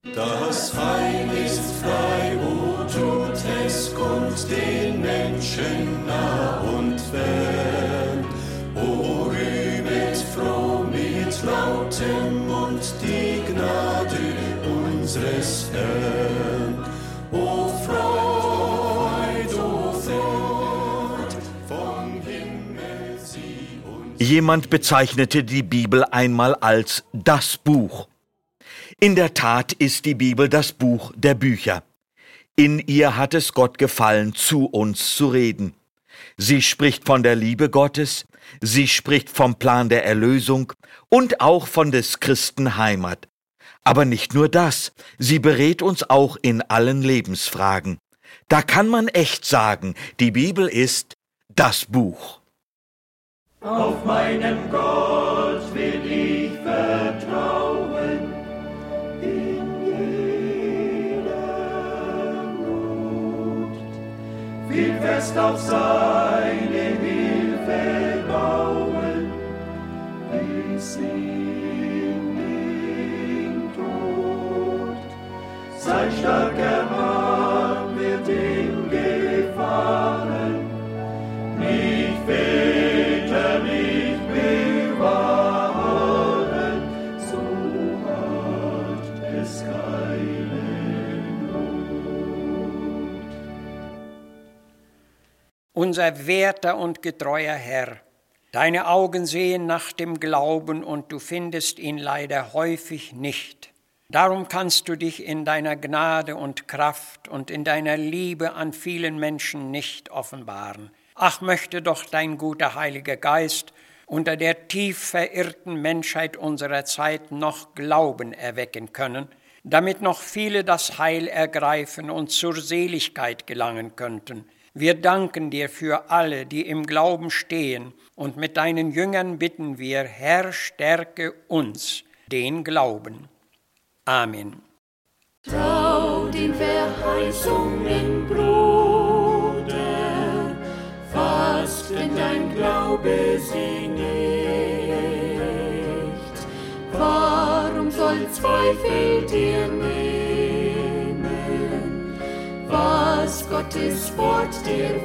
Das Heil ist frei, o tut es kund den Menschen nah und fern. O rühmet froh mit lautem Mund die Gnade unseres Herrn. O Freud, vom Himmel sie uns. Jemand bezeichnete die Bibel einmal als das Buch. In der Tat ist die Bibel das Buch der Bücher. In ihr hat es Gott gefallen, zu uns zu reden. Sie spricht von der Liebe Gottes, sie spricht vom Plan der Erlösung und auch von des Christen Heimat. Aber nicht nur das, sie berät uns auch in allen Lebensfragen. Da kann man echt sagen, die Bibel ist das Buch. Auf meinen Gott will ich vertrauen, in jeder Not. Will fest auf seine Hilfe bauen, bis in den Tod. Sein starker Arm wird ihn gefahren, mich väterlich bewahren, so hat es keine Not. Unser werter und getreuer Herr, deine Augen sehen nach dem Glauben und du findest ihn leider häufig nicht. Darum kannst du dich in deiner Gnade und Kraft und in deiner Liebe an vielen Menschen nicht offenbaren. Ach, möchte doch dein guter Heiliger Geist unter der tief verirrten Menschheit unserer Zeit noch Glauben erwecken können, damit noch viele das Heil ergreifen und zur Seligkeit gelangen könnten. Wir danken dir für alle, die im Glauben stehen, und mit deinen Jüngern bitten wir, Herr, stärke uns, den Glauben. Amen. Trau den Verheißungen, Bruder, fast in dein Glaube sie nicht. Warum soll Zweifel dir nehmen, was Gottes Wort dir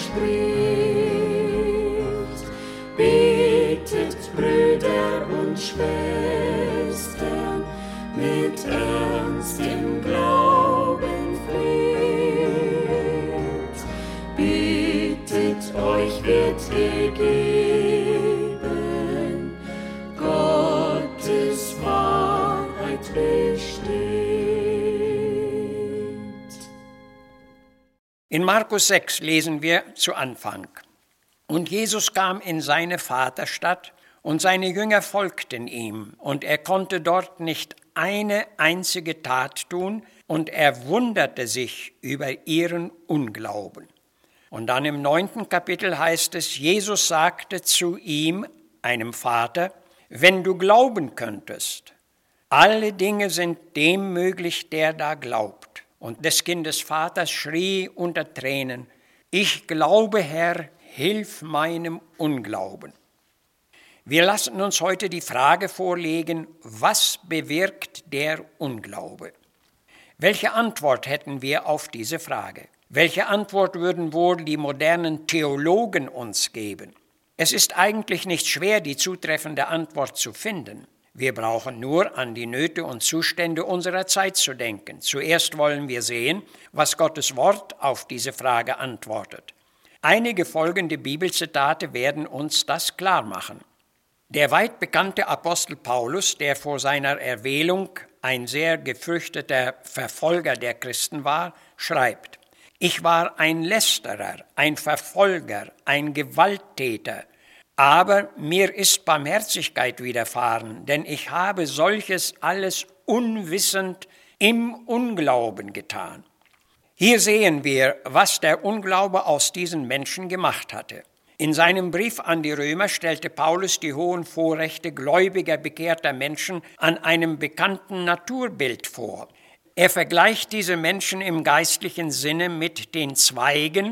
verspricht? Betet, Brüder und Schwestern, mit Ernst im Glauben fleht. Bittet, euch wird gegeben, Gottes Wahrheit besteht. In Markus 6 lesen wir zu Anfang: Und Jesus kam in seine Vaterstadt, und seine Jünger folgten ihm, und er konnte dort nicht eine einzige Tat tun, und er wunderte sich über ihren Unglauben. Und dann im 9. Kapitel heißt es, Jesus sagte zu ihm, einem Vater, wenn du glauben könntest, alle Dinge sind dem möglich, der da glaubt. Und des Kindes Vater schrie unter Tränen, ich glaube, Herr, hilf meinem Unglauben. Wir lassen uns heute die Frage vorlegen, was bewirkt der Unglaube? Welche Antwort hätten wir auf diese Frage? Welche Antwort würden wohl die modernen Theologen uns geben? Es ist eigentlich nicht schwer, die zutreffende Antwort zu finden. Wir brauchen nur an die Nöte und Zustände unserer Zeit zu denken. Zuerst wollen wir sehen, was Gottes Wort auf diese Frage antwortet. Einige folgende Bibelzitate werden uns das klar machen. Der weit bekannte Apostel Paulus, der vor seiner Erwählung ein sehr gefürchteter Verfolger der Christen war, schreibt, ich war ein Lästerer, ein Verfolger, ein Gewalttäter, aber mir ist Barmherzigkeit widerfahren, denn ich habe solches alles unwissend im Unglauben getan. Hier sehen wir, was der Unglaube aus diesen Menschen gemacht hatte. In seinem Brief an die Römer stellte Paulus die hohen Vorrechte gläubiger, bekehrter Menschen an einem bekannten Naturbild vor. Er vergleicht diese Menschen im geistlichen Sinne mit den Zweigen,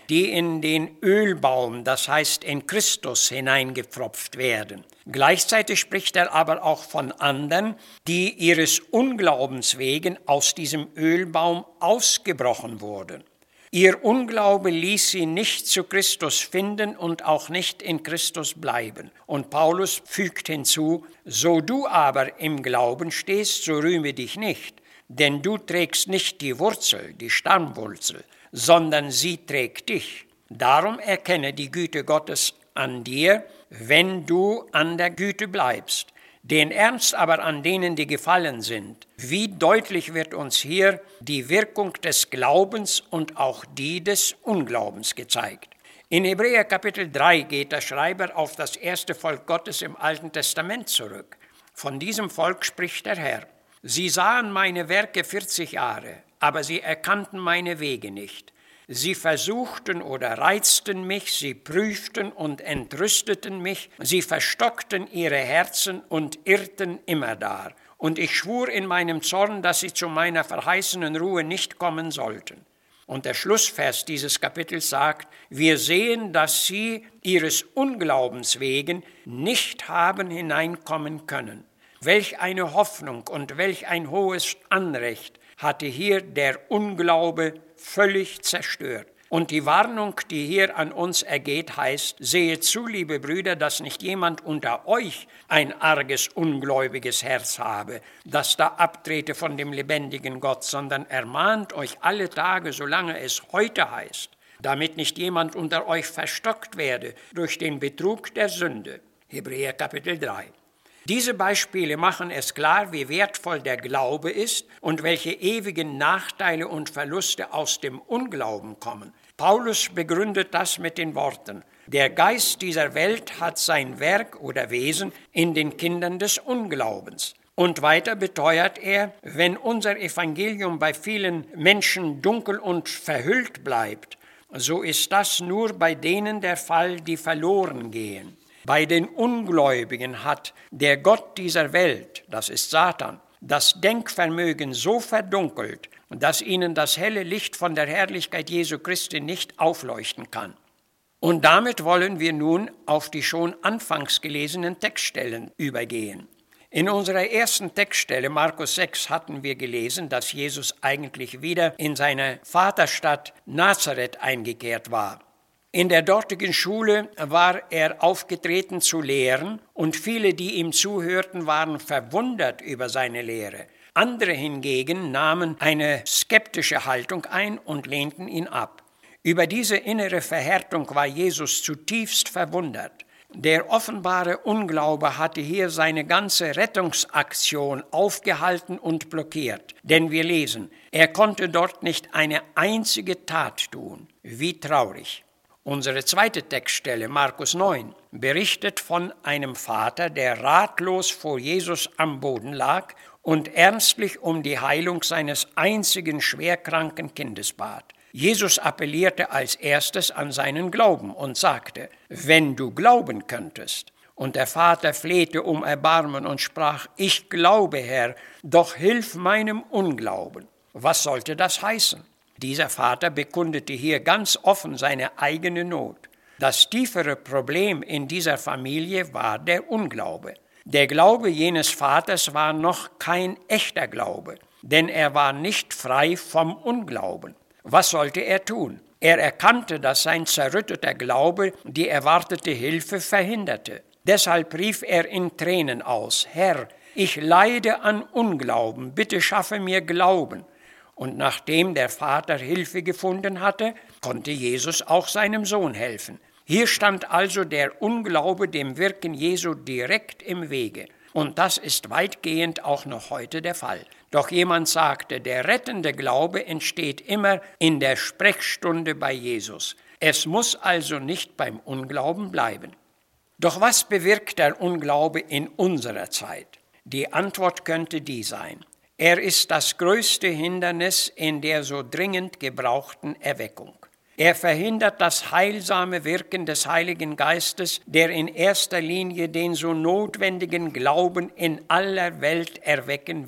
die in den Ölbaum, das heißt in Christus, hineingepfropft werden. Gleichzeitig spricht er aber auch von anderen, die ihres Unglaubens wegen aus diesem Ölbaum ausgebrochen wurden. Ihr Unglaube ließ sie nicht zu Christus finden und auch nicht in Christus bleiben. Und Paulus fügt hinzu, so du aber im Glauben stehst, so rühme dich nicht, denn du trägst nicht die Wurzel, die Stammwurzel, sondern sie trägt dich. Darum erkenne die Güte Gottes an dir, wenn du an der Güte bleibst. Den Ernst aber an denen, die gefallen sind. Wie deutlich wird uns hier die Wirkung des Glaubens und auch die des Unglaubens gezeigt. In Hebräer Kapitel 3 geht der Schreiber auf das erste Volk Gottes im Alten Testament zurück. Von diesem Volk spricht der Herr. Sie sahen meine Werke 40 Jahre, aber sie erkannten meine Wege nicht. Sie versuchten oder reizten mich, sie prüften und entrüsteten mich, sie verstockten ihre Herzen und irrten immerdar. Und ich schwur in meinem Zorn, dass sie zu meiner verheißenen Ruhe nicht kommen sollten. Und der Schlussvers dieses Kapitels sagt, wir sehen, dass sie ihres Unglaubens wegen nicht haben hineinkommen können. Welch eine Hoffnung und welch ein hohes Anrecht hatte hier der Unglaube völlig zerstört. Und die Warnung, die hier an uns ergeht, heißt, sehet zu, liebe Brüder, dass nicht jemand unter euch ein arges, ungläubiges Herz habe, das da abtrete von dem lebendigen Gott, sondern ermahnt euch alle Tage, solange es heute heißt, damit nicht jemand unter euch verstockt werde durch den Betrug der Sünde. Hebräer Kapitel 3. Diese Beispiele machen es klar, wie wertvoll der Glaube ist und welche ewigen Nachteile und Verluste aus dem Unglauben kommen. Paulus begründet das mit den Worten, der Geist dieser Welt hat sein Werk oder Wesen in den Kindern des Unglaubens. Und weiter beteuert er, wenn unser Evangelium bei vielen Menschen dunkel und verhüllt bleibt, so ist das nur bei denen der Fall, die verloren gehen. Bei den Ungläubigen hat der Gott dieser Welt, das ist Satan, das Denkvermögen so verdunkelt, dass ihnen das helle Licht von der Herrlichkeit Jesu Christi nicht aufleuchten kann. Und damit wollen wir nun auf die schon anfangs gelesenen Textstellen übergehen. In unserer ersten Textstelle, Markus 6, hatten wir gelesen, dass Jesus eigentlich wieder in seine Vaterstadt Nazareth eingekehrt war. In der dortigen Schule war er aufgetreten zu lehren und viele, die ihm zuhörten, waren verwundert über seine Lehre. Andere hingegen nahmen eine skeptische Haltung ein und lehnten ihn ab. Über diese innere Verhärtung war Jesus zutiefst verwundert. Der offenbare Unglaube hatte hier seine ganze Rettungsaktion aufgehalten und blockiert. Denn wir lesen, er konnte dort nicht eine einzige Tat tun. Wie traurig. Unsere zweite Textstelle, Markus 9, berichtet von einem Vater, der ratlos vor Jesus am Boden lag und ernstlich um die Heilung seines einzigen schwerkranken Kindes bat. Jesus appellierte als erstes an seinen Glauben und sagte, wenn du glauben könntest. Und der Vater flehte um Erbarmen und sprach, ich glaube, Herr, doch hilf meinem Unglauben. Was sollte das heißen? Dieser Vater bekundete hier ganz offen seine eigene Not. Das tiefere Problem in dieser Familie war der Unglaube. Der Glaube jenes Vaters war noch kein echter Glaube, denn er war nicht frei vom Unglauben. Was sollte er tun? Er erkannte, dass sein zerrütteter Glaube die erwartete Hilfe verhinderte. Deshalb rief er in Tränen aus, Herr, ich leide an Unglauben, bitte schaffe mir Glauben. Und nachdem der Vater Hilfe gefunden hatte, konnte Jesus auch seinem Sohn helfen. Hier stand also der Unglaube dem Wirken Jesu direkt im Wege. Und das ist weitgehend auch noch heute der Fall. Doch jemand sagte, der rettende Glaube entsteht immer in der Sprechstunde bei Jesus. Es muss also nicht beim Unglauben bleiben. Doch was bewirkt der Unglaube in unserer Zeit? Die Antwort könnte die sein. Er ist das größte Hindernis in der so dringend gebrauchten Erweckung. Er verhindert das heilsame Wirken des Heiligen Geistes, der in erster Linie den so notwendigen Glauben in aller Welt erwecken will.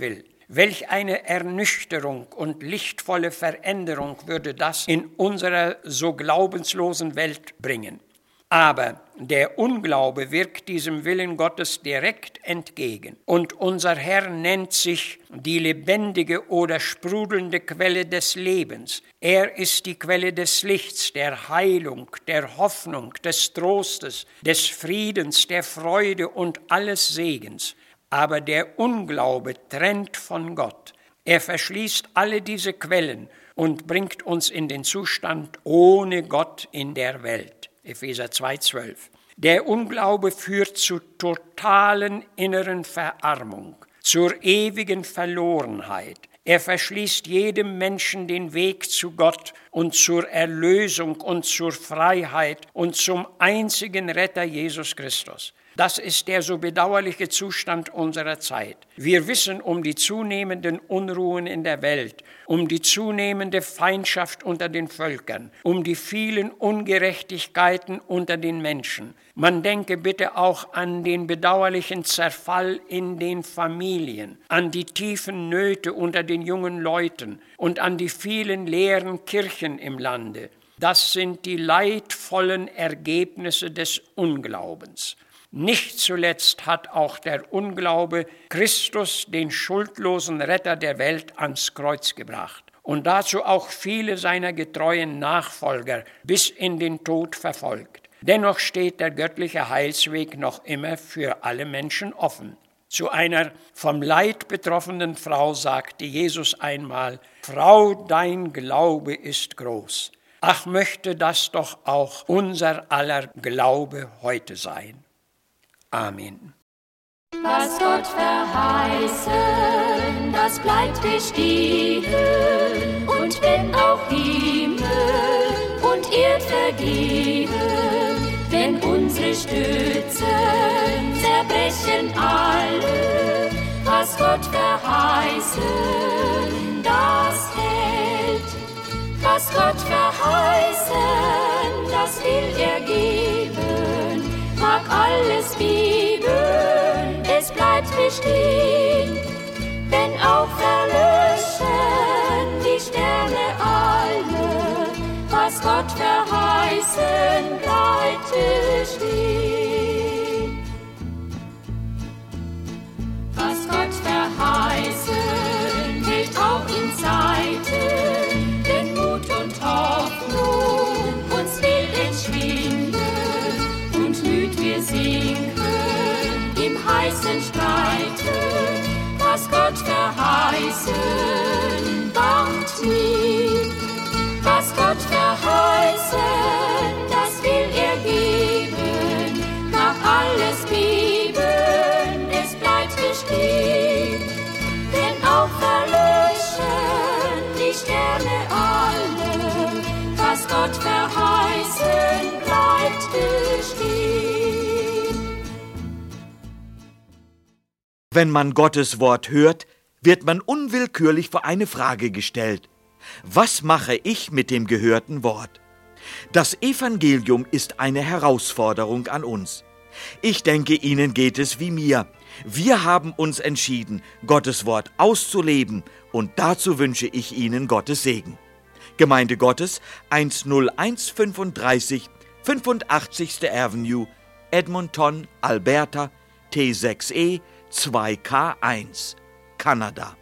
Welch eine Ernüchterung und lichtvolle Veränderung würde das in unserer so glaubenslosen Welt bringen. Aber der Unglaube wirkt diesem Willen Gottes direkt entgegen. Und unser Herr nennt sich die lebendige oder sprudelnde Quelle des Lebens. Er ist die Quelle des Lichts, der Heilung, der Hoffnung, des Trostes, des Friedens, der Freude und alles Segens. Aber der Unglaube trennt von Gott. Er verschließt alle diese Quellen und bringt uns in den Zustand ohne Gott in der Welt. Epheser 2,12. Der Unglaube führt zu totalen inneren Verarmung, zur ewigen Verlorenheit. Er verschließt jedem Menschen den Weg zu Gott und zur Erlösung und zur Freiheit und zum einzigen Retter Jesus Christus. Das ist der so bedauerliche Zustand unserer Zeit. Wir wissen um die zunehmenden Unruhen in der Welt, um die zunehmende Feindschaft unter den Völkern, um die vielen Ungerechtigkeiten unter den Menschen. Man denke bitte auch an den bedauerlichen Zerfall in den Familien, an die tiefen Nöte unter den jungen Leuten und an die vielen leeren Kirchen im Lande. Das sind die leidvollen Ergebnisse des Unglaubens. Nicht zuletzt hat auch der Unglaube Christus, den schuldlosen Retter der Welt, ans Kreuz gebracht und dazu auch viele seiner getreuen Nachfolger bis in den Tod verfolgt. Dennoch steht der göttliche Heilsweg noch immer für alle Menschen offen. Zu einer vom Leid betroffenen Frau sagte Jesus einmal: Frau, dein Glaube ist groß. Ach, möchte das doch auch unser aller Glaube heute sein. Amen. Was Gott verheißen, das bleibt bestehen. Und wenn auch Himmel und Erd vergehen, wenn unsere Stützen zerbrechen alle, was Gott verheißen, das hält. Was Gott verheißen, das will er geben. Mag alles bieben, es bleibt bestehen. Wenn auch verlöschen die Sterne alle, was Gott verheißen, bleibt bestehen. Was Gott verheißen, hält auch in Zeiten, wenn Mut und Hoffnung uns will entschwinden. Wir sinken im heißen Streite, was Gott verheißen, bangt nie. Was Gott verheißen, das will er geben, mag alles bieben, es bleibt bestehen. Wenn auch verlöschen die Sterne alle, was Gott verheißen, bleibt bestehen. Wenn man Gottes Wort hört, wird man unwillkürlich vor eine Frage gestellt. Was mache ich mit dem gehörten Wort? Das Evangelium ist eine Herausforderung an uns. Ich denke, Ihnen geht es wie mir. Wir haben uns entschieden, Gottes Wort auszuleben, und dazu wünsche ich Ihnen Gottes Segen. Gemeinde Gottes, 10135, 85. Avenue, Edmonton, Alberta, T6E 2K1, Kanada.